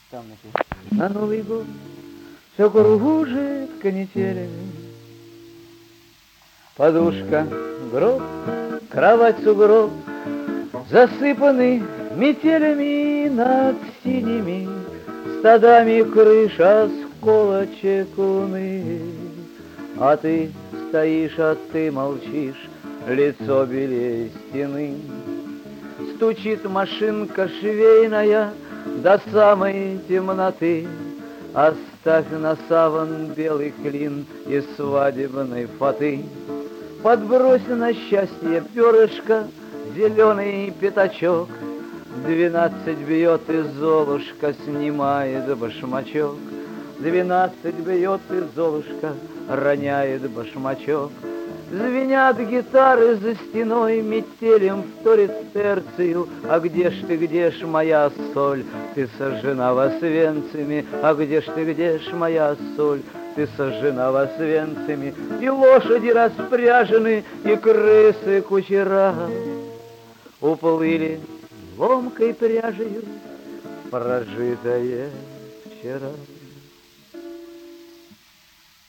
Там на Новый год все кружит канителями. Подушка, гроб, кровать, сугроб, засыпаны метелями над синими стадами крыш осколочек луны. А ты стоишь, а ты молчишь, лицо белее стены. Стучит машинка швейная до самой темноты. Оставь на саван белый клин из свадебной фаты. Подбрось на счастье перышко, зеленый пятачок. 12 бьет, и Золушка снимает башмачок. 12 бьет, и Золушка роняет башмачок. Звенят гитары за стеной, метелем вторит терцию. А где ж, моя соль? Ты сожжена во Освенциме. А где ж, моя соль? Ты сожжена во Освенциме. И лошади распряжены, и крысы кучера уплыли ломкой пряжею, прожитое вчера.